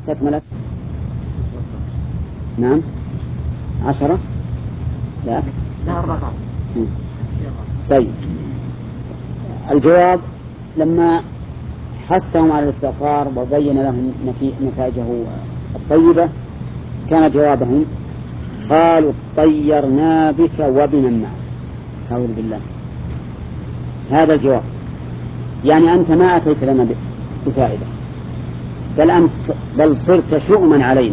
استكملت؟ نعم 10. لا 14. طيب الجواب لما حثهم على الاستغفار وبين لهم نتائجه الطيبة كان جوابهم قالوا طيرنا بك وبمن معك. أعوذ بالله. هذا الجواب يعني أنت ما أتيت لنا بفائدة بل صرت شؤما علينا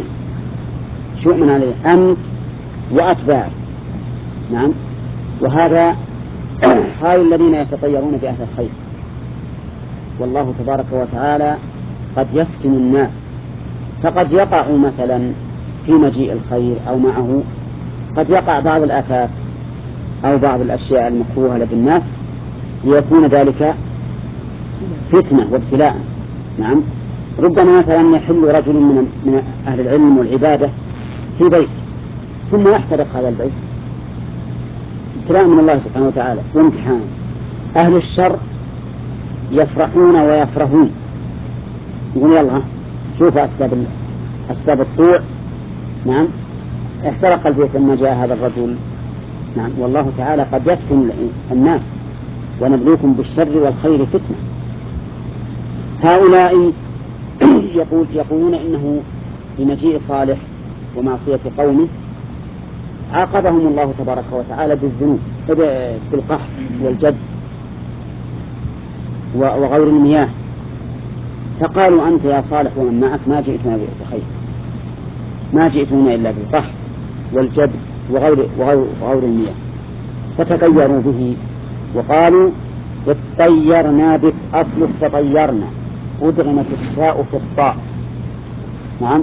أنت وأتباعك. نعم. وهذا حال الذين يتطيرون بأهل الخير. والله تبارك وتعالى قد يفتن الناس فقد يقع مثلا في مجيء الخير أو معه قد يقع بعض الآفات أو بعض الأشياء المكروهة لدى الناس ليكون ذلك فتنة وابتلاء. نعم. ربما مثلا يحل رجل من أهل العلم والعبادة في بيت ثم يحترق هذا البيت ابتلاء من الله سبحانه وتعالى وامتحان. أهل الشر يفرحون ويفرحون يقول يلا شوف أسباب الطوع. نعم. احترق البيت لما جاء هذا الرجل. نعم. والله تعالى قد يفتن الناس ونبلوكم بالشر والخير فتنة. هؤلاء يقولون إنه بمجيء صالح ومعصية قومه عاقبهم الله تبارك وتعالى بالذنوب بالقحط والجد وغور المياه فقالوا أنت يا صالح ومن معك ما جئتنا بخير ما جئتنا إلا بالقحط والجد وغور المياه فتطيروا به وقالوا اطيرنا بك. أصل تطيرنا أدغمت الشاء في الطاء. نعم.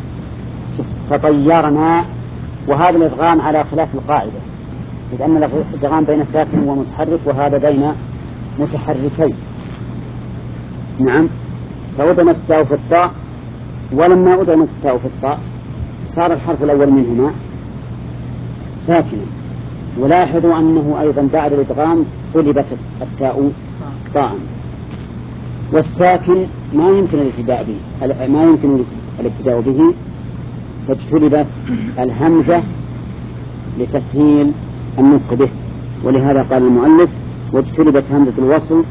تطيرنا وهذا الإدغام على خلاف القاعدة لأن الإدغام بين ساكن ومتحرك وهذا بين متحركين. نعم. فأدغمت التاء في الطاء ولما أدغمت التاء في الطاء صار الحرف الأول منهما ساكنا. ولاحظوا أنه أيضا بعد الإدغام قلبت التاء طاء والساكن ما يمكن الابتداء به فاجتلبت الهمزة لتسهيل النطق به. ولهذا قال المؤلف واجتلبت همزة الوصل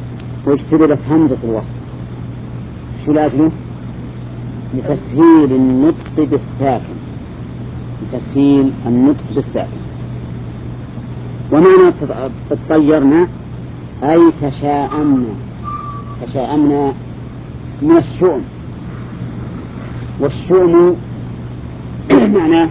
شو لأجله؟ لتسهيل النطق بالساكن. ومعنى تطيرنا أي تشاءمنا من الشؤم. والشؤم معناه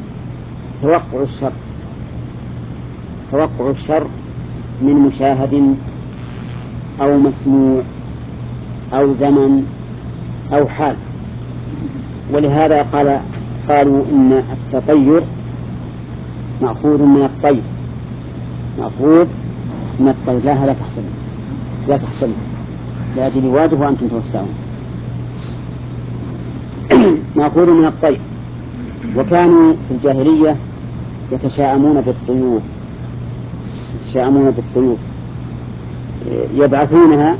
توقع الشر من مشاهد أو مسموع أو زمن أو حال. ولهذا قالوا إن التطير مأخوذ من الطير لا تحصل لأجل واجب وأنتم توسعون. مأخوذ من الطير. وكانوا في الجاهلية يتشاءمون بالطيور يبعثونها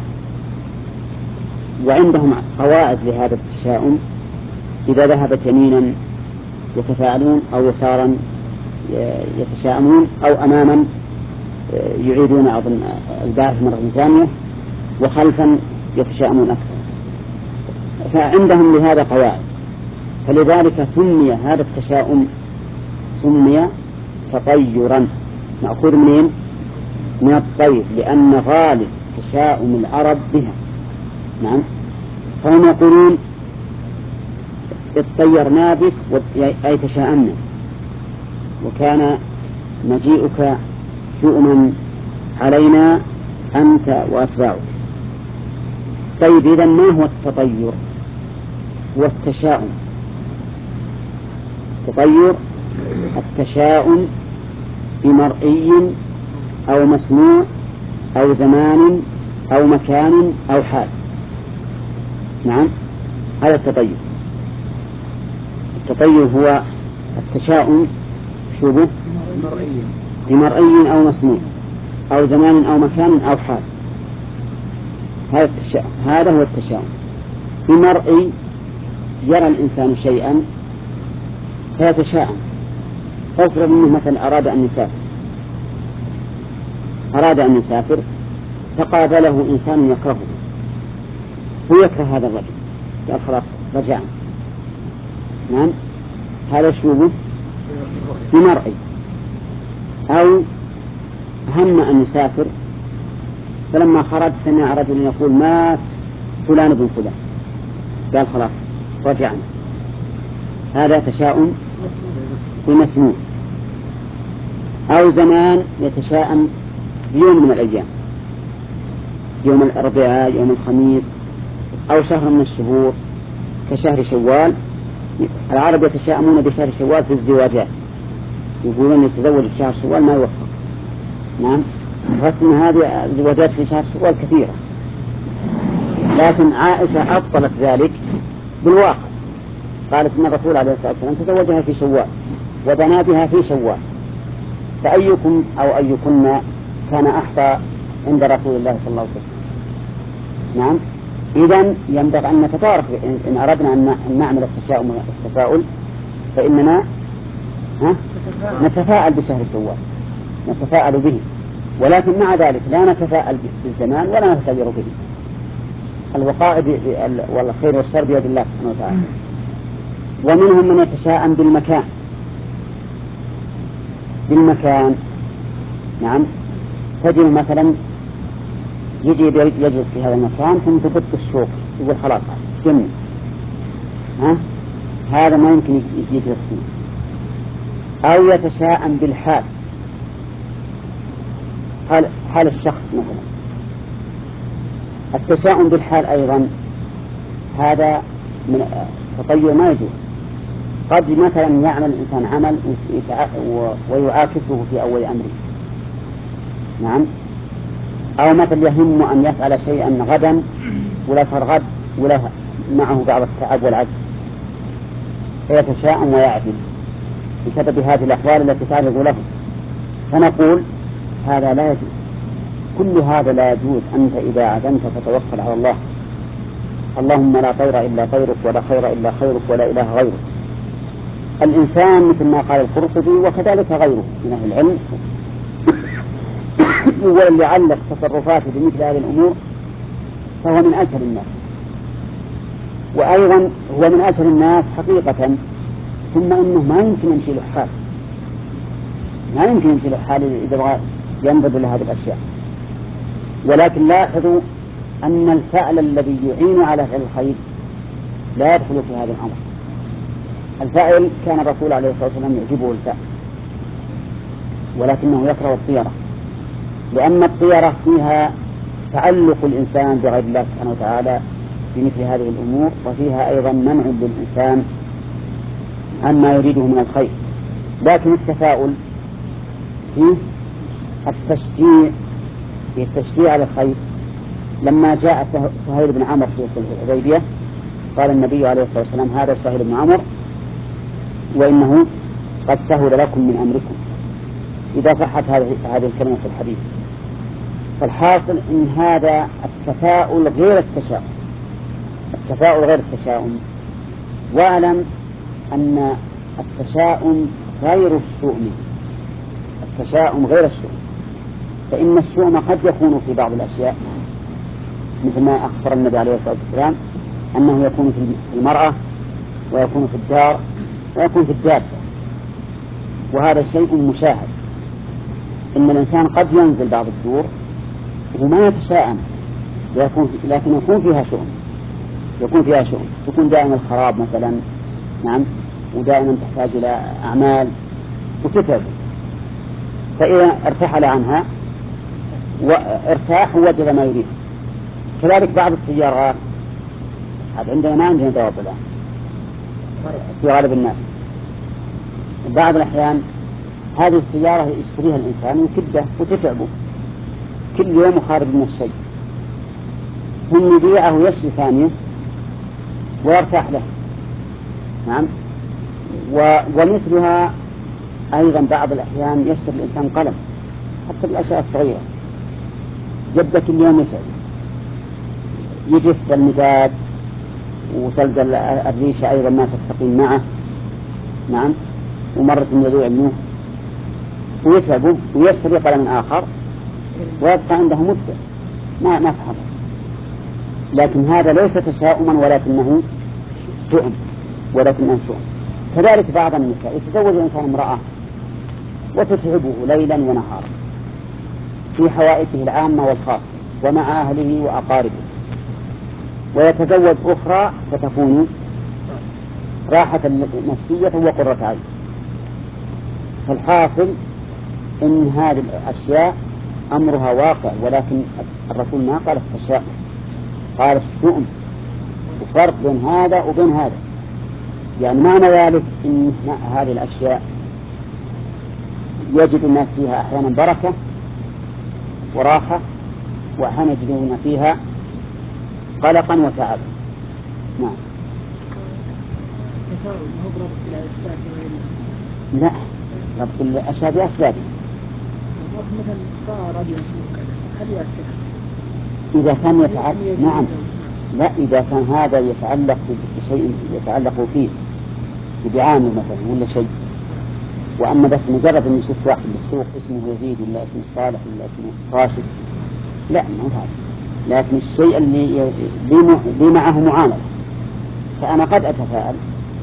وعندهم قواعد لهذا التشاؤم. إذا ذهبت يمينا يتفاعلون أو يسارا يتشاءمون أو أماما يعيدون أظن البعث مرة ثانية وخلفا يتشاءمون أكثر. فعندهم لهذا قواعد فلذلك سمي هذا التشاؤم تطيرا مأخوذ من الطير لأن غالب تشاؤم العرب بها. نعم. فهم يقولون اطيرنا بك أي تشاءمنا وكان مجيئك شؤما علينا أنت وأتباعك. طيب إذن ما هو التطير؟ هو التشاؤم. التشاؤم بمرئي أو مسموع أو زمان أو مكان أو حال. نعم. هذا التطير هو التشاؤم شبه بمرئي أو مسموع أو زمان أو مكان أو حال. هذا هو التشاؤم. بمرئي يرى الإنسان شيئا فيتشاءم. افرض أنه مثلا أراد أن يسافر فقابله إنسان يكرهه، هو يكره هذا الرجل، قال خلاص رجعنا. نعم، هذا شو بمرئي. أو هم أن يسافر فلما خرج سمع رجل يقول مات فلان بن فلان، قال خلاص رجعنا. هذا تشاؤم بمسموع. أو زمان يتشاءم بيوم من الأيام، يوم الأربعاء، يوم الخميس، أو شهر من الشهور كشهر شوال. العرب يتشاءمون بشهر شوال في الزواجات، يقولون يتزوج في شهر شوال ما يوفق. نعم، رسم هذه الزواجات في شهر شوال كثيرة، لكن عائشة أبطلت ذلك بالواقع، قالت إن الرسول عليه الصلاة والسلام تزوجها في شوال وبنى بها في شوال، فأيكم أو أيكن كان أحظى عند رسول الله صلى الله عليه وسلم. نعم، إذن ينبغي أن نتفارق إن أردنا أن نعمل التشاؤم والتفاؤل، فإننا نتفاءل بشهر شوال، نتفاءل به، ولكن مع ذلك لا نتفاءل بالزمان ولا نختبر به. الوقائع والخير والشر بيد الله سبحانه وتعالى. ومنهم من يتشاءم بالمكان. نعم، تجد مثلا يجي يجلس في هذا المكان ثم تبط الشوق، يقول خلاص جميل، هذا ما يمكن يجلس فيه. أو يتشاءم بالحال، حال الشخص مثلا. التشاؤم بالحال أيضا هذا من تطير ما يجوز. قد مثلا يعمل الإنسان عمل ويعاكسه في أول أمره. نعم، أو مثلا يهم أن يفعل شيئا غدا ولا صار غد ولا معه بعض التعب والعجز، فيتشاءم ويعدل بسبب هذه الأحوال التي تعرض له. فنقول هذا لا يجوز، كل هذا لا يجوز. أنت إذا عزمت فتوكل على الله، اللهم لا طير إلا طيرك ولا خير إلا خيرك ولا إله غيرك. الإنسان مثل ما قال القرطبي وكذلك غيره من أهل العلم هو اللي علق تصرفاته بمثل هذه الأمور فهو من أشهر الناس، وأيضا هو من أشهر الناس حقيقة. ثم إنه ما يمكن يمشي له حال، ما يمكن يمشي له حال إذا بغى ينبذ لهذه الأشياء. ولكن لاحظوا أن الفعل الذي يعين على فعل الخير لا يدخل في هذا الأمر. الفاعل كان الرسول عليه الصلاة والسلام يعجبه الفعل، ولكنه يكره الطيرة، لأن الطيرة فيها تعلق الإنسان بغير الله سبحانه وتعالى في مثل هذه الأمور، وفيها أيضا منع للإنسان عما يريده من الخير. لكن التفاؤل فيه التشجيع على الخير. لما جاء سهيل بن عمرو في صلح الحديبية قال النبي عليه الصلاة والسلام هذا سهيل بن عمرو وإنه قد سهل لكم من أمركم، إذا صحت هذه الكلمة في الحديث. فالحاصل إن هذا التفاؤل غير التشاؤم، التفاؤل غير التشاؤم. واعلم أن التشاؤم غير الشؤم، التشاؤم غير الشؤم. فإن الشؤم قد يكون في بعض الأشياء مثل ما أخبر النبي عليه الصلاة والسلام أنه يكون في المرأة ويكون في الدار ويكون في الدابة، وهذا شيء مشاهد. إن الإنسان قد ينزل بعض الدور وما يتشاءم، لكن يكون فيها شؤم، تكون دائما الخراب مثلا. نعم، ودائما تحتاج إلى أعمال وتتعب، فإذا ارتحل عنها وارتاح ووجد ما يريد. كذلك بعض السيارات عندنا ما عندنا دواب الآن في غالب الناس. بعض الأحيان هذه السيارة يشتريها الإنسان وكده وتتعبه كل يوم خارج من الشيء، ثم يبيعه ويشتري ثانية ويرتاح له. نعم، ومثلها أيضا بعض الأحيان يشتري الإنسان قلم حتى بالأشياء الصغيرة، يبدأ كل يوم يتعب، يجف المداد وتلقى الريشة أيضا ما تستقيم معه. نعم. ومرة يذوع النوح ويتعبوا ويشتري قلم آخر ويبقى عنده مدة ما تحرك. لكن هذا ليس تشاؤما ولكنه شؤم. كذلك بعض النساء يتزوج الإنسان امرأة وتتعبه ليلا ونهارا في حوائجه العامة والخاصة ومع أهله وأقاربه، ويتزوج أخرى فتكون راحة نفسية وقرة عين. فالحاصل إن هذه الأشياء أمرها واقع، ولكن الرسول ما قال التشاؤم، قال الشؤم. وفرق بين هذا وبين هذا. يعني معنى ذلك إن هذه الأشياء يجد الناس فيها أحيانا بركة وراحة، وأحيانا يجدون فيها قلقا وتعبا. نعم. لا، ربط الأشياء بأسبابها. إذا كان يتعلق، نعم، لا، إذا كان هذا يتعلق بشيء يتعلق فيه بعامل مثلا ولا شيء، وأما بس مجرد أن يشوف واحد بالسوق اسمه يزيد ولا اسمه صالح ولا اسمه راشد، لا، مو هذا. لكن الشيء اللي معه معاملة، فأنا قد أتفاءل.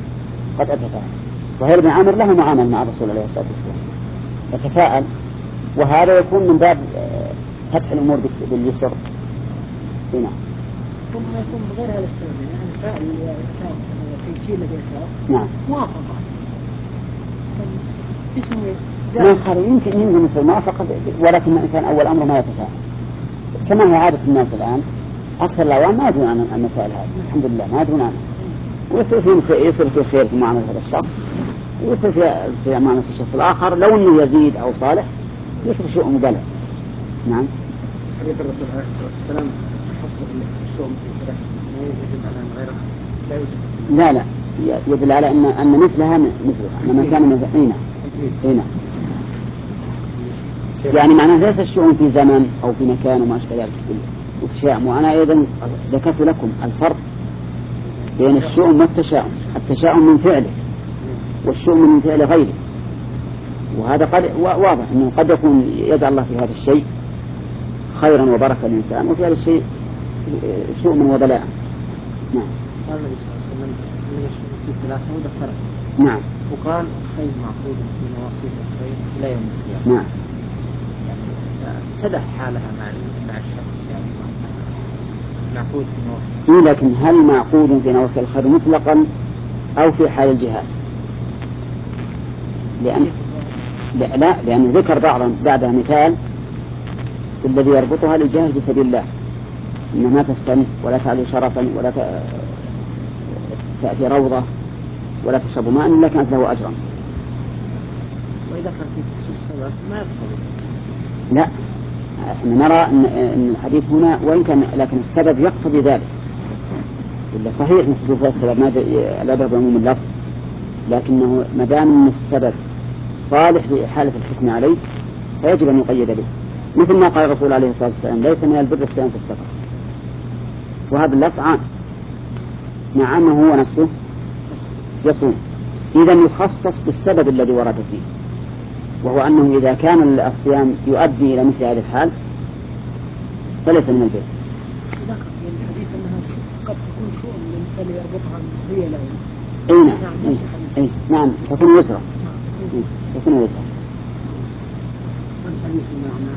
صهيب بن عامر له معاملة مع الرسول عليه الصلاة والسلام، أتفاءل، وهذا يكون من باب فتح الأمور باليسر. هنا ثم يكون بغير هذا السبب، يعني فاعل في شيء الذي يشاء. نعم. موافقة. ما خلوا يمكن مثل موافقة، ولكن الإنسان أول أمره ما يتفاعل، كما هي عادة الناس الآن. أكثر الأعوام ما يدرون عن المسائل هذه، الحمد لله ما يدرون عنها. ويصير في خير في معاملة هذا الشخص، ويصير في معاملة الشخص الآخر. لو أنه يزيد أو صالح يصير شيء مبالغ. نعم. حديث الرسول عليه الصلاة والسلام خاصة بالشؤم في كذا ما يدل على أن غيره لا يوجد. لا يدل على أن مثلها أنما كان مثلنا هنا. يعني معناه ليس الشؤم في زمن أو في مكان وما أشبه ذلك والتشاؤم. وأنا أيضا ذكرت لكم الفرق بين الشؤم والتشاؤم. التشاؤم من فعله والشؤم من فعل غيره، وهذا واضح أنه قد يكون يجعل الله في هذا الشيء خيرا وبركة للإنسان، وفي هذا الشيء شؤم وبلاء. نعم. قال النبي صلى الله عليه وسلم من الشؤم في ثلاثة وذكرها. نعم. وقال الخير معقود في نواصيب الخير لا يوم القيامة. نعم. يعني اتضح حالها مع الشخص، يعني معقود في نواصيب. لكن هل معقود في نواصي الخير مطلقا أو في حال الجهاد؟ لأن ذكر بعدها مثال الذي يربطها للجهاد في سبيل الله، إنه ما تستن ولا تعلو شرفا ولا تأتي روضة ولا تشرب ماء إلا كانت له أجرا. وإذا كان في خصوص السبب ما يقتضي. لا، احنا نرى أن الحديث هنا وإن كان لكن السبب يقتضي ذلك. إلا صحيح من خصوص السبب لا بد بعموم اللفظ، لكنه ما دام السبب صالح لإحالة الحكم عليه فيجب أن يقيد به، مثل ما قال الرسول عليه الصلاة والسلام ليس من البر الصيام في السفر، وهذا اللفظ عام مع أنه هو نفسه يصوم. إذا يخصص بالسبب الذي ورد فيه، وهو أنه إذا كان الصيام يؤدي إلى مثل هذه الحال فليس من البر. ذكر في الحديث أنها قد تكون شؤم للمثال يربطها هي لا. نعم تكون وزرا. تكون وزرا. والحديث معناه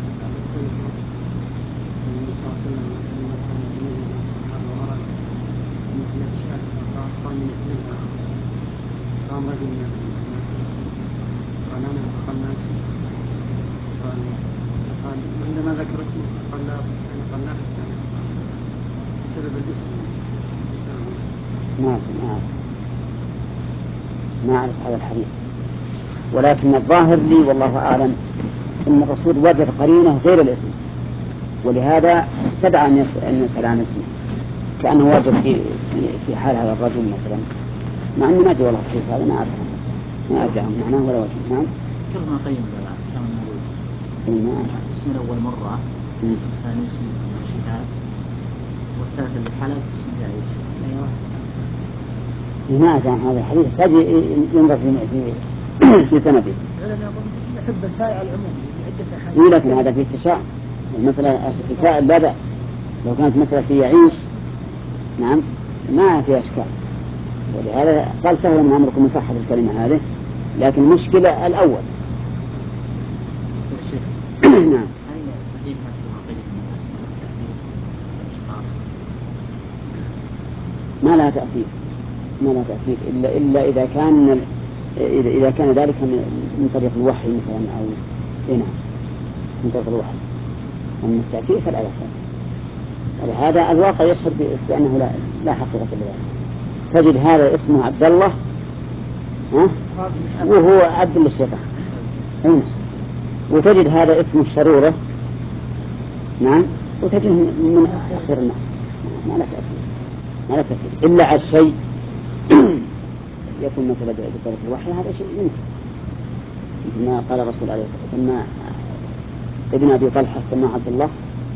النبي صلى الله عليه وسلم لما كان يجد الصحابة ورد مثل الشعر قال من اثنين قام رجل من الناس قال أنا فقال الناس قال عندما ذكر اسمه قال لا بسبب الاسم. ما أعرف هذا الحديث، ولكن الظاهر لي والله أعلم أن الرسول وجد قرينة غير الاسم، ولهذا استدعى أن يسأل عن اسمه، كأنه وجد في حال هذا الرجل مثلا، مع أنه ما جاء والله الحديث هذا ما أعرف معناه ولا وجه. نعم. كما قيم كما نقول اسم الأول مرة، الثاني اسم الشهاد، والثالث اللي حلف اسم جائز. أيوة. لماذا هذا الحديث قد ينظر في سنده. يحب الفائع العموم لعدة أحاديث. لكن هذا فيه تشاع. مثلا الفائل لا بأس لو كانت مثلا في يعيش، نعم، ما في أشكال. ولهذا قال سهل من أمركم صحة الكلمة هذه، لكن المشكلة الأول. نعم. ما لها تأثير إلا إذا كان ذلك من طريق الوحي مثلا أو من طريق الوحي. أما التأثير فلا يحصل. ولهذا الواقع يشهد بأنه لا حقيقة لذلك. تجد هذا اسمه عبد الله وهو عبد للشيطان، وتجد هذا اسمه الشرورة، نعم، وتجد من أخير الناس. ما لا تأثير إلا على الشيء يكون مثلا بطريق الوحي. هذا شيء يمكن ما قال الرسول عليه الصلاة والسلام ابن أبي طلحة سماه عبد الله،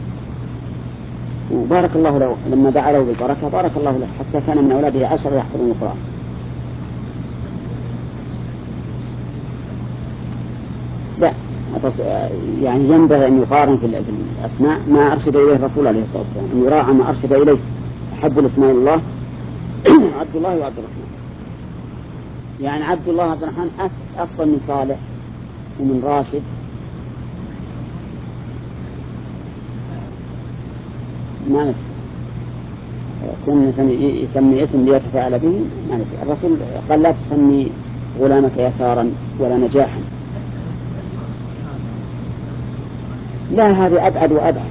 وبارك الله له لما دعا له بالبركة بارك الله له حتى كان من أولاده 10 يحفظون القرآن. لا يعني ينبغي أن يقارن في الأسماء ما أرشد إليه الرسول عليه الصلاة والسلام، أن يراعى ما أرشد إليه. أحب الاسماء الله عبد الله وعبد الرحمن. يعني عبد الله وعبد الرحمن أفضل من صالح ومن راشد. ما ندري كن يسمي اسم ليتفاعل به. ما ندري. الرسول قال لا تسمي غلامك يسارا ولا نجاحا. لا، هذه أبعد وأبعد.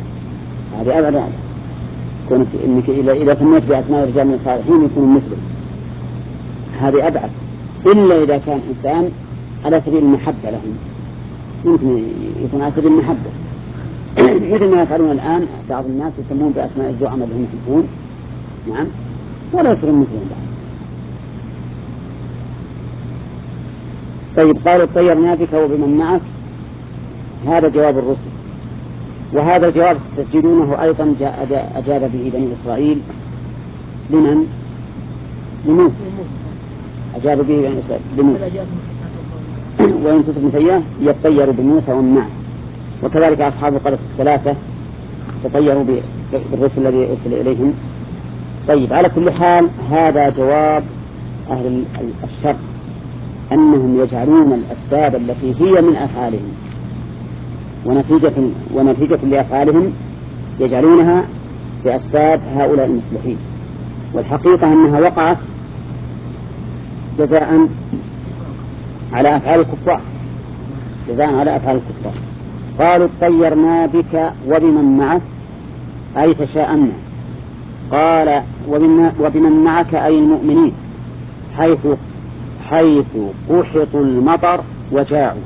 كونك إنك إذا سميت بأسماء رجال من الصالحين يكون مثله، هذه أبعد. إلا إذا كان إنسان على سبيل المحبة لهم، يمكن يكون على سبيل المحبة مثل ما يفعلون الآن بعض الناس يسمون بأسماء الزعماء اللي هم يحبون، نعم، ولا يصيرون مثلهم بعد. طيب، قالوا طيرنا بك وبمن معك. هذا جواب الرسل، وهذا الجواب تجدونه أيضا أجاب به بني إسرائيل. لمن؟ لموسى. أجاب به بني إسرائيل لموسى. وإن كنتم فيه يتطيروا بموسى ومن معه. وكذلك أصحاب القرية الثلاثة تطيروا بالرسل الذي أرسل إليهم. طيب، على كل حال هذا جواب أهل الشر، أنهم يجعلون الأسباب التي هي من أفعالهم ونتيجة لأفعالهم يجعلونها بأسباب هؤلاء المصلحين، والحقيقة أنها وقعت جزاء على أفعال الكفار. قالوا طيرنا بك وبمن معك أي تشاءمنا. قال وبمن معك أي المؤمنين، حيث قحطوا المطر وجاعوا.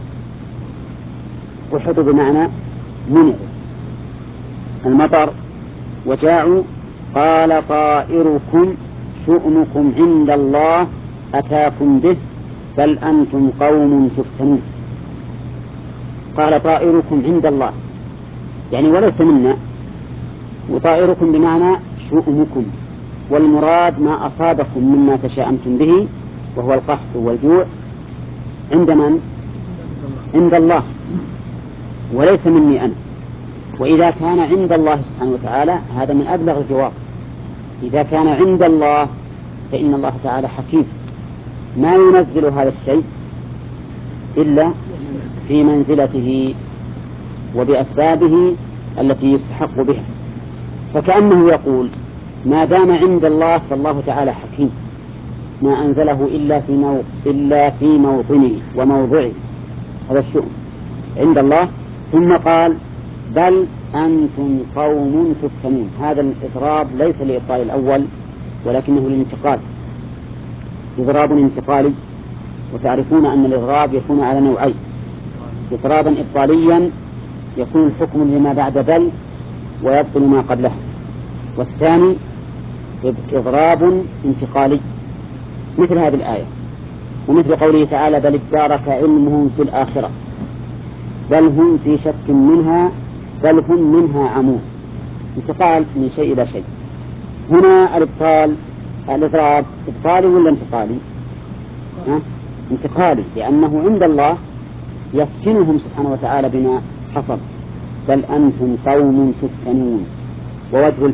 قحطوا بمعنى منعوا المطر وجاعوا. قال طائركم شؤمكم عند الله أتاكم به بل أنتم قوم تفتنون. قال طائركم عند الله يعني وليس منا، وطائركم بمعنى شؤمكم، والمراد ما أصابكم مما تشاءمتم به وهو القحط والجوع عند من؟ عند الله وليس مني أنا. وإذا كان عند الله سبحانه وتعالى هذا من أبلغ الجواب. إذا كان عند الله فإن الله تعالى حكيم، ما ينزل هذا الشيء إلا في منزلته وبأسبابه التي يستحق بها. فكأنه يقول ما دام عند الله فالله تعالى حكيم، ما أنزله إلا في موطنه وموضعه، هذا الشؤم عند الله. ثم قال بل أنتم قوم تفتنون. هذا الإضراب ليس لإبطال الأول ولكنه للانتقال، إضراب انتقالي. وتعرفون أن الإضراب يكون على نوعين: إضرابا إبطاليا يكون الحكم لما بعد بل ويبطل ما قبله، والثاني إضراب انتقالي مثل هذه الآية ومثل قوله تعالى بل ادارك علمهم في الآخرة بل هم في شك منها بل هم منها عمون. انتقال من شيء إلى شيء. هنا الإبطال الإضراب إبطالي ولا انتقالي؟ انتقالي، لأنه عند الله يفتنهم سبحانه وتعالى بما حصل. بل أنتم قوم تفتنون. ووجه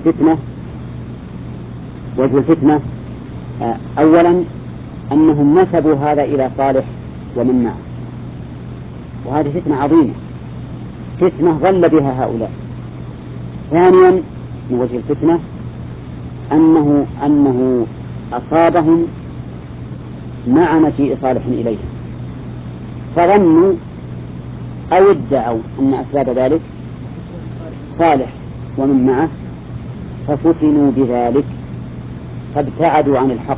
الفتنة أولا أنهم نسبوا هذا إلى صالح ومن معه، وهذه فتنة عظيمة، فتنة ظل بها هؤلاء. ثانيا من وجه الفتنة أنه أصابهم مع مجيء صالح إليهم، فظنوا أو ادعوا أن أسباب ذلك صالح ومن معه، ففتنوا بذلك فابتعدوا عن الحق.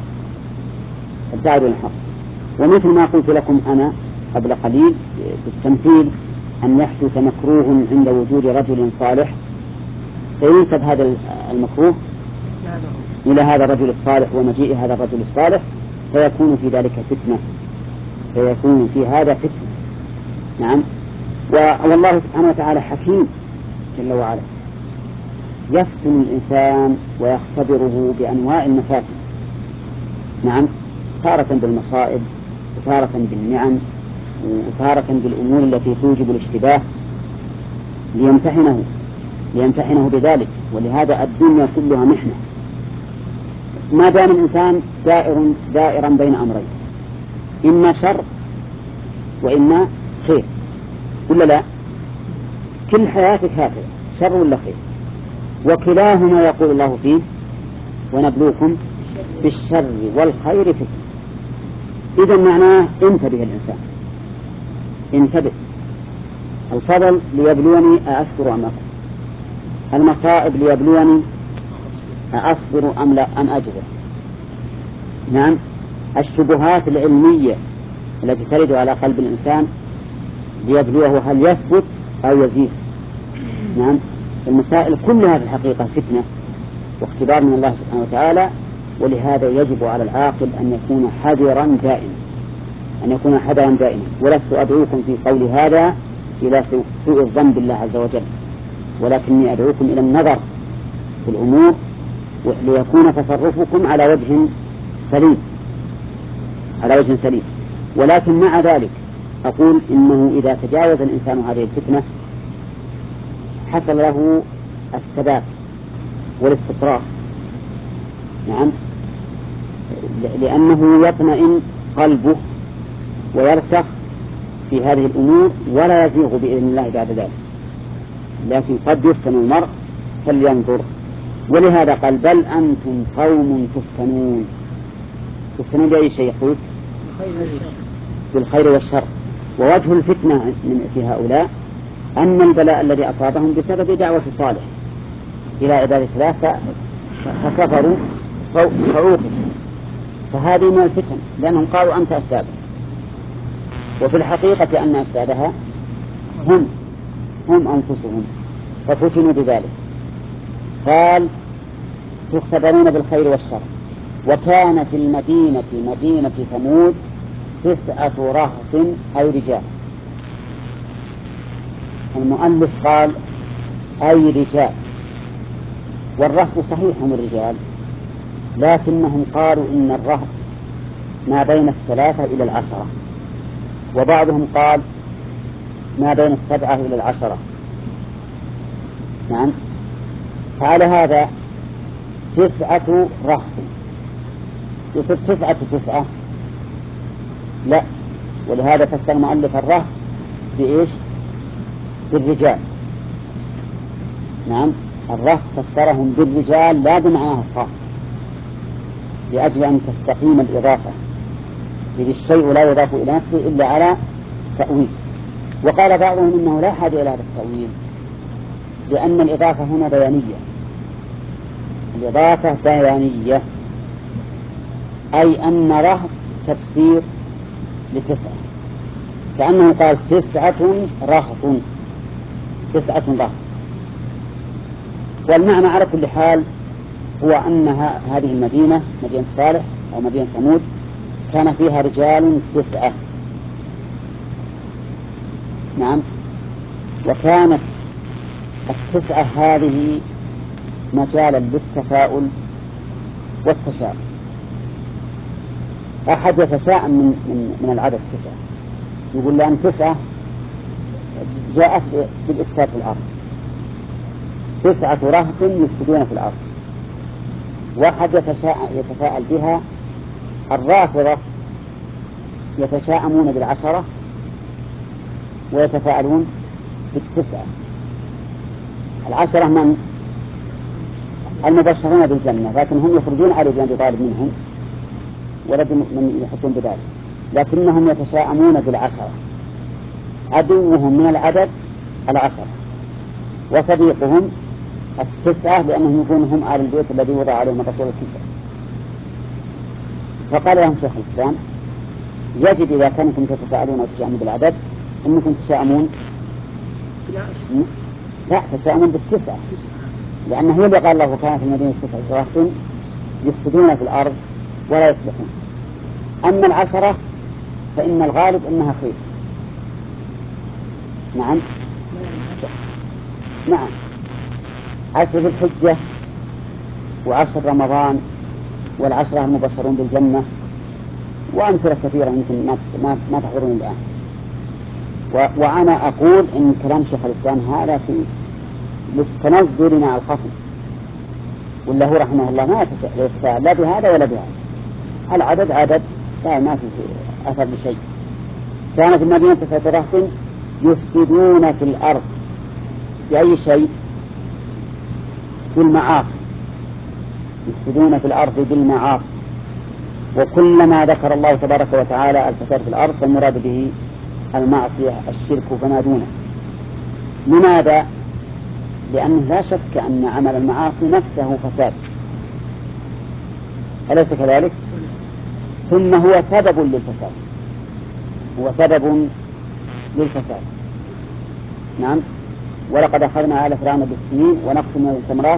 ومثل ما قلت لكم أنا قبل قليل بالتمثيل، أن يحدث مكروه عند وجود رجل صالح، فينسب هذا المكروه إلى هذا الرجل الصالح ومجيء هذا الرجل الصالح، فيكون في ذلك فتنة، فيكون في هذا فتنة. نعم. والله سبحانه وتعالى حكيم جل وعلا، يفتن الإنسان ويختبره بأنواع المفاتن. نعم، تارة بالمصائب، وتارة بالنعم، وتارة بالأمور التي توجب الاشتباه، ليمتحنه بذلك. ولهذا الدنيا كلها محنة، ما دام الإنسان دائرا بين أمرين، إما شر وإما خير، ولا لا؟ كل حياتك هكذا، شر ولا خير، وكلاهما يقول الله فيه ونبلوكم بالشر والخير فتنة. إذا معناه انتبه الإنسان، انتبه. الفضل ليبلوني أأشكر أم أكفر، المصائب ليبلوني أصبر أم لا أم أجزع. نعم، الشبهات العلمية التي ترد على قلب الإنسان ليبلوه هل يثبت أو يزيد. نعم، المسائل كلها في الحقيقة فتنة واختبار من الله سبحانه وتعالى. ولهذا يجب على العاقل أن يكون حذرا دائما، ولست أدعوكم في قول هذا إلى سوء الظن بالله عز وجل، ولكني أدعوكم إلى النظر في الأمور ليكون تصرفكم على وجه سليم. ولكن مع ذلك أقول إنه إذا تجاوز الإنسان هذه الفتنة حصل له الثبات والاستقرار. نعم، لأنه يطمئن قلبه ويرسخ في هذه الأمور ولا يزيغ بإذن الله بعد ذلك. لكن قد يفتن المرء فلينظر. ولهذا قال بل أنتم قوم تفتنون بأي شيء؟ يقول بالخير والشر. ووجه الفتنة في هؤلاء أن البلاء الذي أصابهم بسبب دعوة صالح إلى عبادة الله فكفروا فعوقبوا، فهذه من الفتن، لأنهم قالوا أنت أسبابها، وفي الحقيقة أن أسبابها هم أنفسهم، ففتنوا بذلك. قال تختبرون بالخير والشر. وكان في المدينة مدينة ثمود 9 رهط أي رجال. المؤلف قال أي رجال، والرهط صحيح هم الرجال، لكنهم قالوا إن الرهط ما بين 3 إلى 10، وبعضهم قال ما بين 7 إلى 10. نعم، فعلى هذا 9 رهط يصير 9 لا، ولهذا فسر المؤلف الرهط بإيش؟ بالرجال. نعم، الرهط فسرهم بالرجال لا بمعناه الخاص، لأجل أن تستقيم الإضافة، إذ الشيء لا يضاف إلى نفسه إلا على تأويل. وقال بعضهم إنه لا حاجة إلى هذا التأويل، لأن الإضافة هنا بيانية، الإضافة بيانية، أي أن رهط تفسير ل9، كأنه قال 9 رهط. والمعنى على كل حال هو أن هذه المدينة مدينة صالح أو مدينة ثمود كان فيها رجال 9. نعم، وكانت 9 هذه مجالا للتفاؤل والتشاؤم، أحد يتشاءم من العدد 9، يقول لأن 9 جاءت بالإفساد في الأرض، 9 رهط يفسدون في الأرض. واحد يتفاءل بها. الرافضة يتشاءمون بال10 ويتفاءلون بال9. 10 من المبشرون بالجنة، لكن هم يخرجون علي بن أبي طالب منهم ولد من يحطون بذلك، لكنهم يتشاءمون بال10. عدوهم من العدد 10، وصديقهم 9، لأنهم يكونوا هم آل البيت الذي وضع عليهم الرسول 9. فقال لهم شيخ الإسلام: يجب إذا كنتم تتساءلون وتشاءمون بالعدد أنكم تشاءمون تشاءمون بال9، لأنه هو اللي قال له: كانت المدينة 9 رهط يفسدون في الأرض ولا يصلحون. أما 10 فإن الغالب أنها خير. نعم 10 ذي الحجة و10 رمضان وال10 المبشرون بالجنة وأمثلة كثيرة يمكن ما تحضرون الآن. وأنا أقول إن كلام شيخ الإسلام هذا في للتنزل مع الخصم، ولا هو رحمه الله ما يتساءل لا بهذا ولا بهذا. العدد عدد ما في أثر بشيء. كانت المدينة 9 رهط يفسدون في الأرض بأي شيء؟ بالمعاصي. يفسدون في الأرض بالمعاصي. وكلما ذكر الله تبارك وتعالى الفساد في الأرض فالمراد به المعصية الشرك فما دونه. لماذا؟ لأنه لا شك أن عمل المعاصي نفسه فساد، أليس كذلك؟ ثم هو سبب للفساد، هو سبب للفساد. نعم. ولقد أخذنا آل فرعون بالسنين ونقص من الثمرات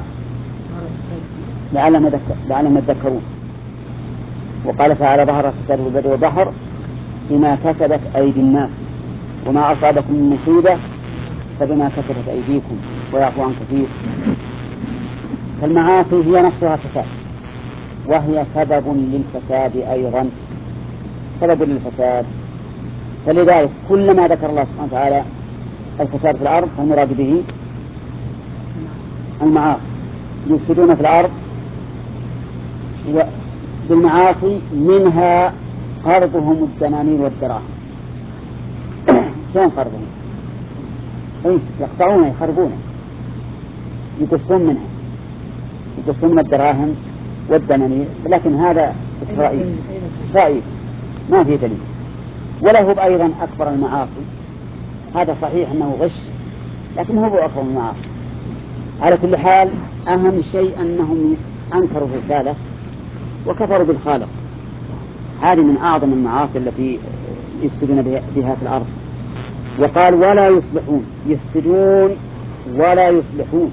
لعلهم يذكرون. وقال تعالى: ظهر الفساد في البر والبحر بما كسبت أيدي الناس وما أصابكم من مصيبة فبما كسبت أيديكم ويعفو عن كثير. فالمعاصي هي نفسها فساد، وهي سبب للفساد أيضا، سبب للفساد. فلذلك كلما ذكر الله سبحانه وتعالى الفساد في الأرض فالمراد به المعاصي. يفسدون في الأرض بالمعاصي، منها قرضهم الدنانير والدراهم. شلون قرضهم؟ يقطعون يخربون، يقصون منها، يقصون من الدراهم والدنانير، لكن هذا إسرائيل ما في دليل. وله أيضا أكبر المعاصي، هذا صحيح أنه غش، لكن هو أكبر المعاصي. على كل حال أهم شيء أنهم أنكروا الرسالة وكفروا بالخالق. هذه من أعظم المعاصي التي يفسدون بها في الأرض. وقال: ولا يصلحون، يفسدون ولا يصلحون،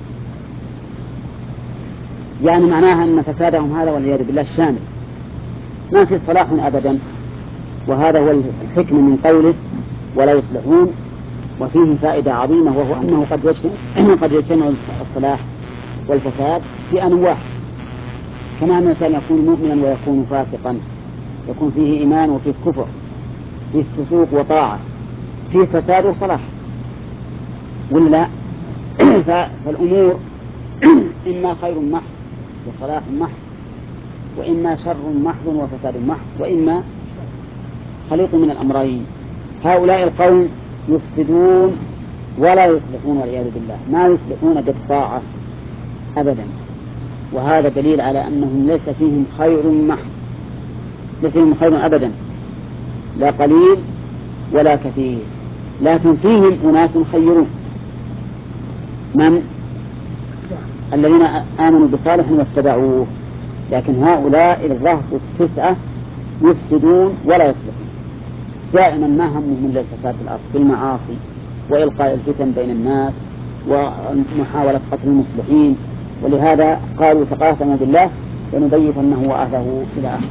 يعني معناها أن فسادهم هذا والعياذ بالله الشامل، ما في صلاح أبدا. وهذا هو الحكم من قوله ولا يصلحون. وفيه فائدة عظيمة، وهو أنه قد يجتمع الصلاح والفساد بأنواع. كما أن الإنسان يكون مؤمنا ويكون فاسقا، يكون فيه إيمان وفيه كفر، فيه فسوق وطاعة، فيه فساد وصلاح، ولا فالأمور إما خير محض وصلاح محض، وإما شر محض وفساد محض، وإما خليط من الأمرين. هؤلاء القوم يفسدون ولا يصلحون والعياذ بالله، ما يصلحون بالطاعة أبدا. وهذا دليل على أنهم ليس فيهم خير محض، ليس فيهم خير أبدا، لا قليل ولا كثير. لكن فيهم أناس خيرون، من الذين آمنوا بصالح واتبعوه. لكن هؤلاء الرهط 9 يفسدون ولا يصلحون، دائما ما همهم إلا الفساد في الأرض بالمعاصي وإلقاء الفتن بين الناس ومحاولة قتل المصلحين. ولهذا قالوا: تقاسموا بالله لنبيتنه وأهله إلى آخره.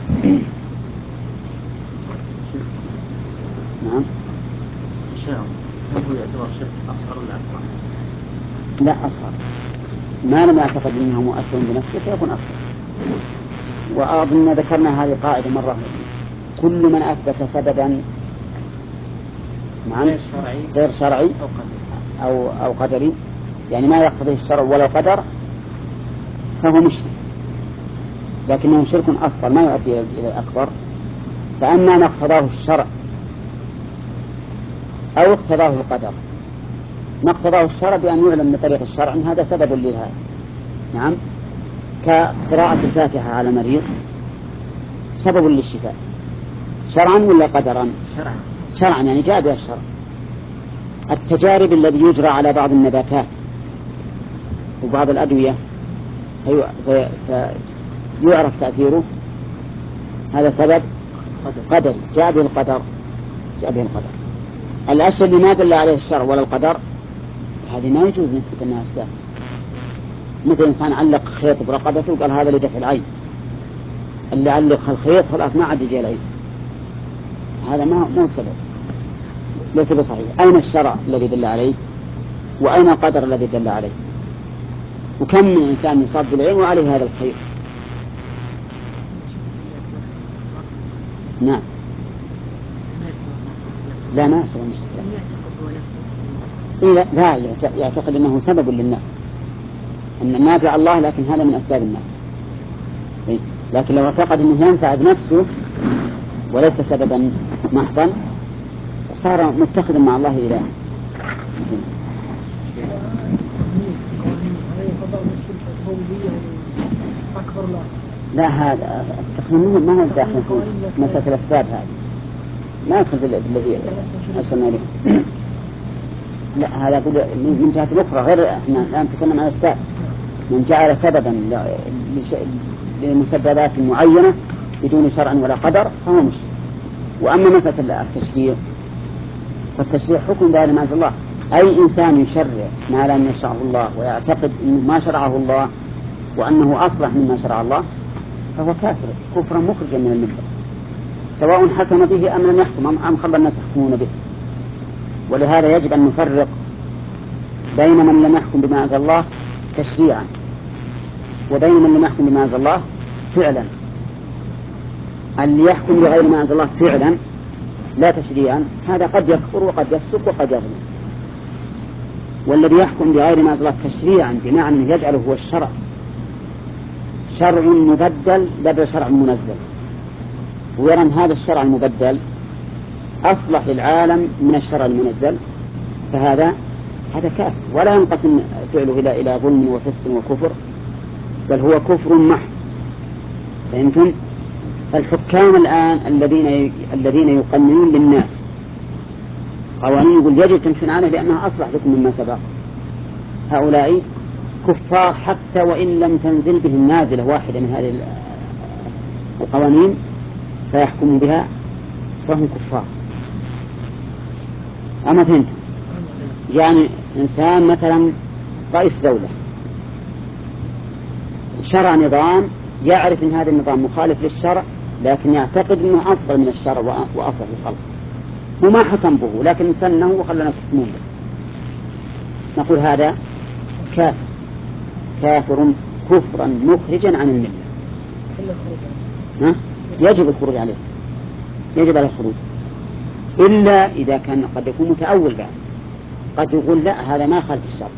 نعم. هل هو يعتبر شرك أصغر ولا أكبر؟ لا أصغر، ما لم يعتقد أنه مؤثر بنفسه فيكون أصغر. وأظن ذكرنا هذه قاعدة مرة كل من أثبت سببا غير شرعي أو قدري، يعني ما يقتضيه الشرع ولا قدر، فهو مشرك، لكنه شرك أصغر ما يؤدي إلى الأكبر. فأما ما اقتضاه الشرع أو اقتضاه القدر، ما اقتضاه الشرع بأن يعلم من طريق الشرع أن هذا سبب لهذا، نعم، كقراءة الفاتحة على مريض سبب للشفاء شرعا ولا قدرا؟ شرعا، يعني جاء بها الشرع. التجارب الذي يجرى على بعض النباتات وبعض الأدوية فيعرف تأثيره، هذا سبب قدر، جاء به القدر. الأشياء اللي ما دل عليه الشرع ولا القدر هذه ما يجوز نثبت أنها أسباب. مثل إنسان علق خيط برقبته وقال هذا لدفع العين، اللي علق الخيط خلاص ما عاد يجي العين، هذا ما هو سبب، ليس بصحيح. أين الشرع الذي دل عليه وأين القدر الذي دل عليه؟ وكم من إنسان يصاب بالعين وعليه هذا الخيط. نعم، لا ما يحصل المشكلة. لا يعتقد أنه سبب للنفع، أن النافع الله، لكن هذا من أسباب النفع. لكن لو اعتقد أنه ينفع بنفسه وليس سببا محضا صار متخذا مع الله إله. لا، هذا التقنين ما هو داخل في مسألة الأسباب، هذا ما يدخل بالذي أرسلنا له. لا، هذا من جهة أخرى غير، احنا الآن نتكلم عن الأسباب. من جعل سببا لمسببات معينة بدون شرع ولا قدر فهو مشرك. وأما مسألة التشريع فالتشريع حكم بهذا ما أنزل الله. أي إنسان يشرع ما لم يشرعه الله ويعتقد أنه ما شرعه الله وأنه أصلح مما شرع الله فهو كافر كفرا مخرجا من الملة، سواء حكم به أم لم يحكم أم خلى الناس يحكمون به. ولهذا يجب أن نفرق بين من لم يحكم بما أنزل الله تشريعا وبين من لم يحكم بما أنزل الله فعلا. اللي يحكم بغير ما أنزل الله فعلا لا تشريعا هذا قد يكفر وقد يفسق وقد يظلم. والذي يحكم بغير ما أنزل الله تشريعا بمعنى أنه يجعله هو الشرع، شرع مبدل بدل شرع منزل، ويرى أن هذا الشرع المبدل أصلح للعالم من الشرع المنزل، فهذا كافر ولا ينقسم فعله إلى ظلم وفسق وكفر، بل هو كفر محض. فهمتم؟ الحكام الآن الذين يقننون للناس قوانين يقول يجب تمشون عنها لأنها أصلح لكم مما سبق، هؤلاء كفار حتى وإن لم تنزل بهم نازلة واحدة من هذه القوانين فيحكموا بها فهم كفار. أما فهمت؟ يعني إنسان مثلا رئيس دولة شرع نظام يعرف أن هذا النظام مخالف للشرع لكن يعتقد أنه أفضل من الشرع وأصلح للخلق، وما حكم به لكن سنه وخلى الناس يحكمون به، نقول هذا كافر كفرا مخرجا عن الملة. يجب الخروج عليه، يجب على الخروج، إلا إذا كان قد يكون متأول بعد، قد يقول لا هذا ما خالف الشرع.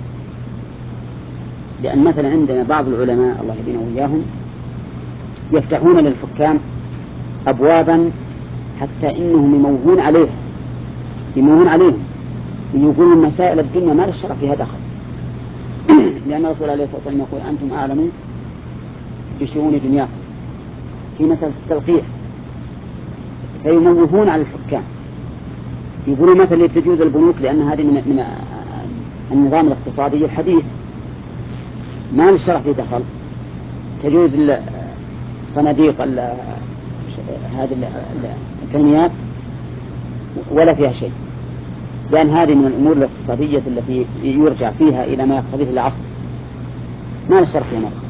لأن مثلا عندنا بعض العلماء الله يهدينا وإياهم يفتحون للحكام أبوابا حتى إنهم يموهون عليهم يقولون مسائل الدنيا ما للشرع فيها دخل. لأن الرسول عليه الصلاة والسلام يقول أنتم أعلمون بشؤون دنياكم في مثل التلقيح، فيموهون على الحكام، يقولون مثلا تجوز البنوك لأن هذه من النظام الاقتصادي الحديث ما للشرع فيه دخل، تجوز صناديق هذه التنميات ولا فيها شيء، لأن هذه من الأمور الاقتصادية التي يرجع فيها إلى ما يقتضيه العصر، ما للشرع فيها مدخل.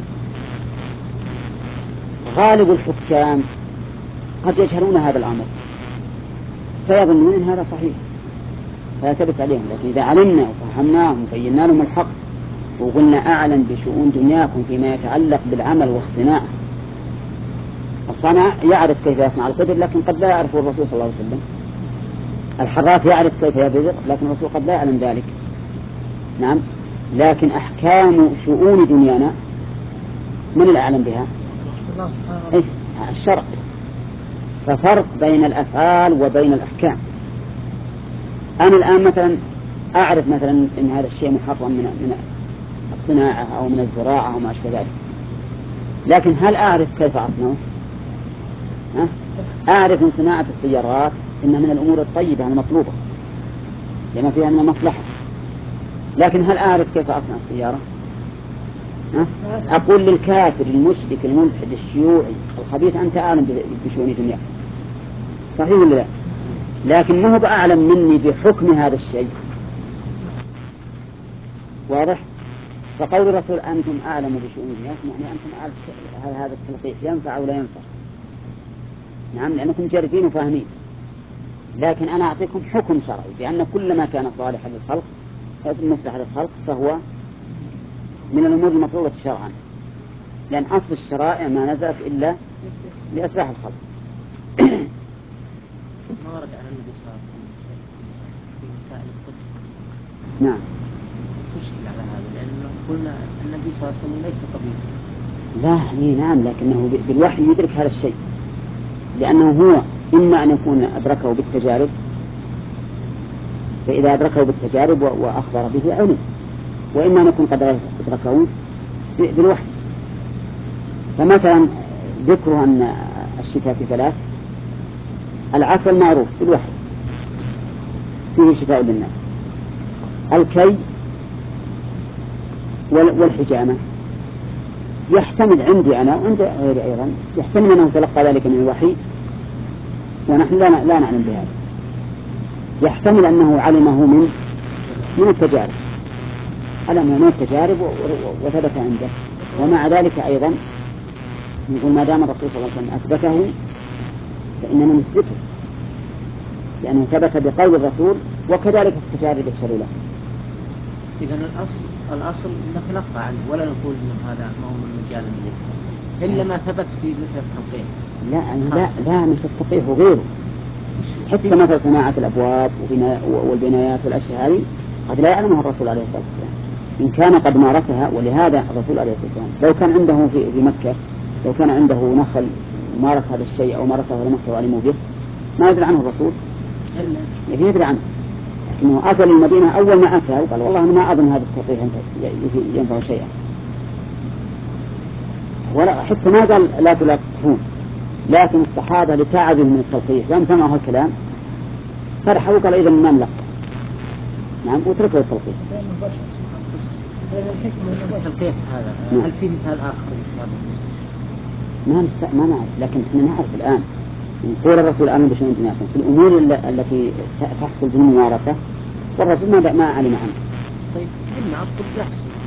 غالب الحكام قد يجهلون هذا الأمر فيظنون أن هذا صحيح فيثبت عليهم، لكن إذا علمنا وفهمناهم وبينا لهم الحق وقلنا أعلم بشؤون دنياكم فيما يتعلق بالعمل والصناعة صنع يعرف كيف يصنع القدر، لكن قد لا يعرفه الرسول صلى الله عليه وسلم. الحراث يعرف كيف يبذر، لكن الرسول قد لا يعلم ذلك. نعم. لكن أحكام شؤون دنيانا من الأعلم بها؟ إيه؟ الشرع. ففرق بين الأفعال وبين الأحكام. أنا الآن مثلا أعرف مثلا أن هذا الشيء محرم من الصناعة أو من الزراعة أو ما أشبه ذلك، لكن هل أعرف كيف أصنعه؟ أعرف أن صناعة السيارات إنها من الأمور الطيبة المطلوبة لما فيها من المصلحة، لكن هل أعرف كيف أصنع السيارة؟ أقول للكافر المشرك الملحد الشيوعي الخبيث أنت أعلم بشؤون دنياك، صحيح ولا لا؟ لكن ما هو بأعلم مني بحكم هذا الشيء. واضح؟ فقول الرسول أنتم أعلم بشؤون دنياكم يعني أنتم أعلم هل هذا التلقيح ينفع أو لا ينفع. نعم، لأنكم جارفين وفاهمين. لكن أنا أعطيكم حكم شرعي بأن كل ما كان صالحا للخلق مصلحة للخلق فهو من الأمور المفروضة شرعا، لأن أصل الشرائع ما نزلت إلا لإصلاح الخلق. ما ورد على النبي صلى الله عليه وسلم في مسائل الطب. نعم. تشكل على هذا لأنه قلنا النبي صلى الله عليه وسلم ليس طبيبا. لا نعم، لكنه بالوحي يدرك هذا الشيء، لأنه هو إما أن يكون أدركه بالتجارب، فإذا أدركه بالتجارب وأخبر به علم، وإما أن يكون قد أدركه بالوحي. فمثلا ذكر أن الشفاء في ثلاث، العسل معروف بالوحي فيه شفاء للناس، الكي والحجامة يحتمل عندي أنا وعند غيري أيضا، يحتمل أنه تلقى ذلك من الوحي ونحن لا نعلم بهذا، يحتمل أنه علمه من التجارب، علمه من التجارب وثبت عنده. ومع ذلك أيضا نقول ما دام الرسول صلى الله عليه وسلم أثبته فإننا نثبته، لأنه ثبت بقول الرسول وكذلك التجارب الشريرة. إذا الأصل نتلقى عنه ولا نقول إن هذا ما هو من مجال النبي صلى الله عليه وسلم إلا ما ثبت في مثل التلقيح. لا مثل التلقيح وغيره، حتى مثل صناعة الأبواب والبنايات والأشياء هذه قد لا يعلمها الرسول عليه الصلاة والسلام إن كان قد مارسها. ولهذا الرسول عليه الصلاة والسلام لو كان عنده في مكة، لو كان عنده نخل مارس هذا الشيء أو مارسه في مكة وعلموا به ما يدري عنه الرسول، يدري عنه. لكنه أتى للمدينة أول ما أتى وقال والله أنا ما أظن هذا التلقيح ينفع شيئا، ولا حتى ما قال لا تلقحون، لكن الصحابة لتعبوا من التلقيح لم سمعوا الكلام فرحوا وقال إذا ما نلقح. نعم، وتركوا التلقيح. التلقيح هذا هل في مثال آخر ما نعرف، لكن احنا نعرف الآن يقول الرسول آمن بشؤون دنياكم في الأمور التي تحصل بالممارسة والرسول ما علم عنه. طيب علم الطب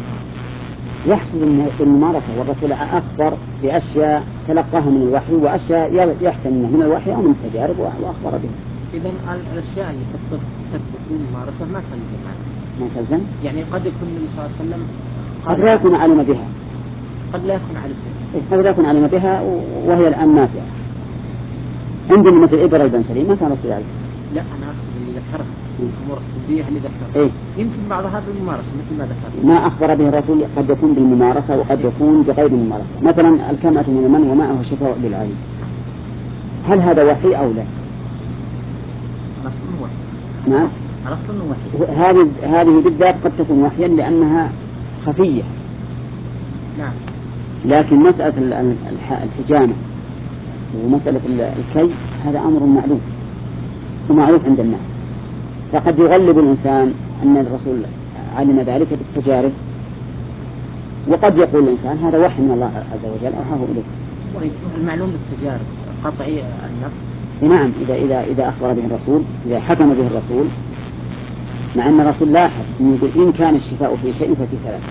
يحصل بالممارسة، والرسول أخبر بأشياء تلقاها من الوحي وأشياء يحتمل من الوحي أو من التجارب وأخبر بها. إذن الأشياء اللي تثبت بالممارسة ما تلزم عنها. ما تلزم؟ يعني قد يكون النبي صلى الله عليه وسلم قد لا يكون علم بها، قد لا يكون علم بها، قد لا يكون علم بها وهي الآن نافعة. عندنا مثل إبرة البنسلين ما كان رسول عليه. لا أنا أقصد اللي ذكرها الأمور الطبية اللي ذكرها يمكن بعضها بالممارسة مثل ما ذكرت. ما أخبر به الرسول قد يكون بالممارسة وقد يكون بغير الممارسة. مثلا الكمأة من المن وماءه شفاء للعين، هل هذا وحي أو لا؟ الأصل وحي. نعم، الأصل وحي. هذه بالذات قد تكون وحيا لأنها خفية. نعم. لكن مسألة الحجامة ومسألة الكي هذا أمر معلوم ومعروف عند الناس، فقد يغلب الإنسان أن الرسول علم ذلك بالتجارب، وقد يقول الإنسان هذا وحي من الله عز وجل أوحاه إليه. المعلوم بالتجارب قطعي النفس. نعم، إذا أخبر به الرسول، إذا حكم به الرسول، مع أن الرسول لاحظ إن كان الشفاء في شيء ففي ثلاث،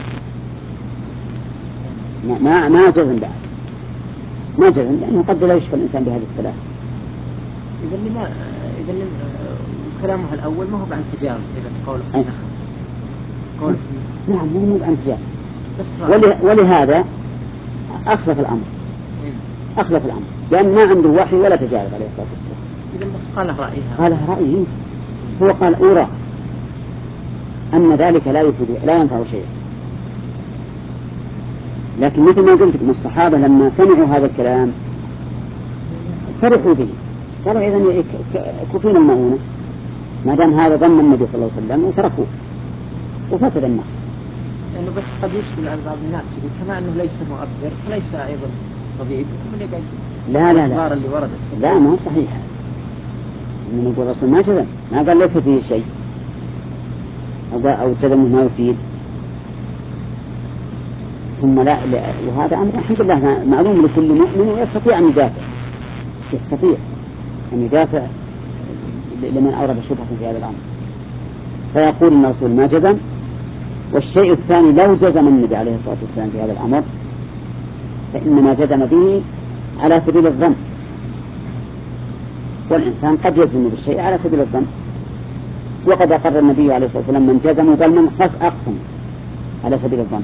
ما جزم بعد، ما جزم لأنه قد لا يشفى الإنسان بهذه الثلاث. إذا كلامه الأول ما هو عن تجارب. إذا قوله نعم مو عن تجارب، ولهذا أخلف الأمر. أخلف الأمر، لأن ما عنده وحي ولا تجارب عليه الصلاة والسلام. إذا بس قاله رأيها. قالها رأيه، هو قال أرى أن ذلك لا ينفع شيئا. لكن مثل ما قلت لكم الصحابة لما سمعوا هذا الكلام فرحوا به، قالوا إذن كفينا المؤونة ما دام هذا ظن النبي صلى الله عليه وسلم وتركوه وفسد الناس. لأنه بس قد يشكل على بعض الناس كما أنه ليس مؤبر فليس أيضا طبيب من يقعد. لا اللي وردت لا ما هو صحيح. من يقول الرسول ما جزم، ما قال ليس فيه شيء أو جزمه ما يفيد. ثم لا وهذا أمر الحمد لله معلوم لكل مؤمن ويستطيع أن يدافع لمن أورد شبهة في هذا الأمر، فيقول إن الرسول ما جزم. والشيء الثاني لو جزم النبي عليه الصلاة والسلام في هذا الأمر فإنما جزم به على سبيل الظن، والإنسان قد يجزم بالشيء على سبيل الظن، وقد أقر النبي عليه الصلاة والسلام من جزم بل من أقسم على سبيل الظن.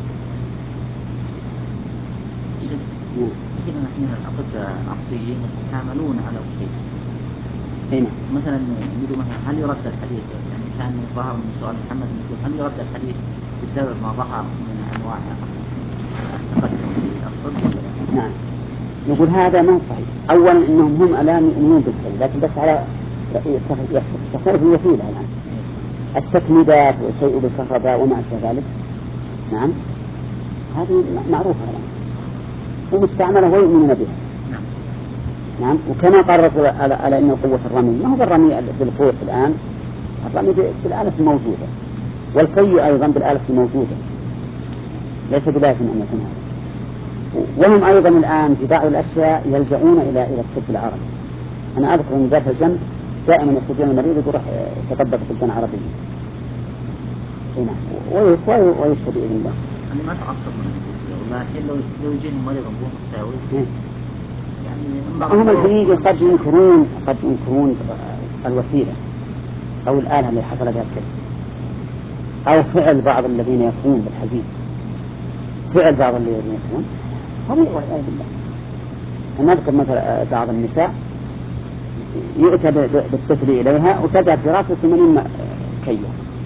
كده نحن الأطباء الأصليين يتعاملون على شيء. هنا مثلا يقولوا مثلا هل يرد الحديث، يعني كان ظهر من سؤال محمد يقول هل يرد الحديث بسبب ما ظهر من أنواع التقدم في الطب؟ نعم، نقول هذا ما صحيح. أولا إنهم هم الآن يؤمنون بالكلام، لكن بس على تختلف الوسيلة الآن، التكميدات والشيء بالكهرباء وما أشبه ذلك. نعم هذه معروفة الآن ومستعملة ويؤمنون بها. نعم. وكما قال الرسول على أن قوة الرمي ما هو الرمي بالقوة الآن، الرمي بالآلة الموجودة، والكي أيضا بالآلة الموجودة، ليس بلازم أن يكون هذا. وهم أيضا الآن في بعض الأشياء يلجؤون إلى الطب العربي. أنا أذكر من ذات الجنب دائما يخرجون المريض يروح يتطبق في الجنة العربية هنا ويشفى بإذن الله. أنا ما تعصب من الجزء، ولكن لو يجيهم مريض أبوه تساوي يعني هم الحقيقة قد ينكرون الوسيلة أو الآلة اللي حصل بها الكذب، أو فعل بعض الذين يكون بالحديث، فعل بعض الذين يكون هم والعياذ بالله. أنا أذكر مثلا بعض النساء يؤتى بالطفل إليها وتجعل في رأسه 80 كية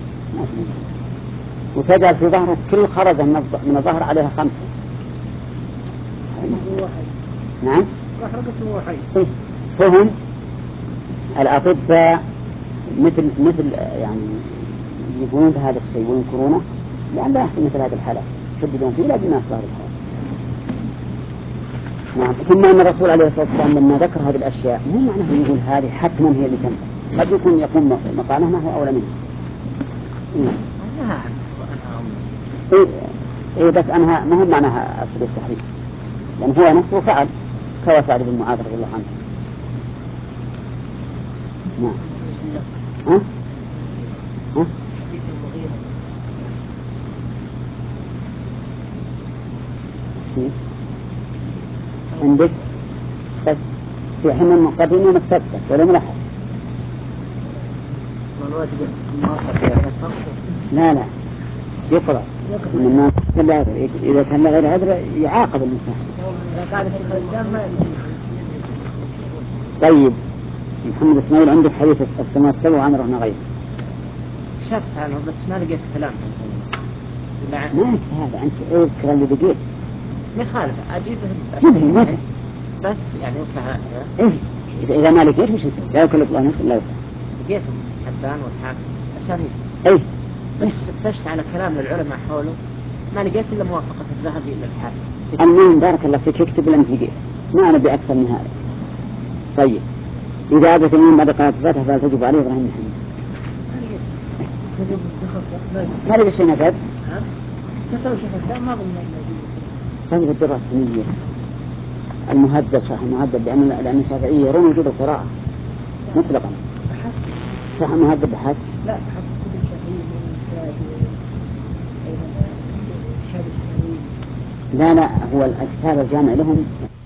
وتجعل في ظهره كل خرزة من الظهر عليها 5. نعم فهم الأطباء مثل يعني يقولون بهذا الشيء وينكرونه لأن لا يحصل مثل هذه الحالة يشددون فيه لا بما أصدار الحالة. نعم. ثم أن الرسول عليه الصلاة والسلام لما ذكر هذه الأشياء مو معناه يقول هذه حتما هي اللي تنفع، قد يكون يقوم مقامه ما هو أولى منه. إيه بس أنها ما هو معناها أصل التحريف، لأن هو نفسه فعل كوسعد بن معاذ رضي الله عنه. نعم. ها؟ عندك بس في حين المقدمين مستبدل ولا ملاحظ؟ لا يقرأ من الناس إذا كان غير عذر يعاقب الإنسان. طيب محمد إسماعيل عندك حديث السماء السبع وعمره غيره شفت عنه بس ما لقيت كلام ما هذا أنت اذكر اللي بقيت مخالف أجيبه بس يعني إيه إذا ما لقيت مش يصير لا يكلف الله نفسا إلا وسعها. لقيت حبان والحاكم أسانيد إيه بس فتشت على كلام للعلماء حوله ما لقيت إلا موافقة الذهبي إلى الحاكم. المهم بارك الله فيك اكتب اللي أنت لقيت ما أنا بأكثر من هذا. طيب إذا أبت المهم بعد قناة فتح فلتجب عليه إبراهيم محمد ما لقيت شيء نفذ هذه الدراسة السنية المهدد صح المهدد لأن الشافعية يرون وجود القراءة مطلقا صح المهدد بحث لا بحث كتب الشافعية من لا هو الكتاب الجامع لهم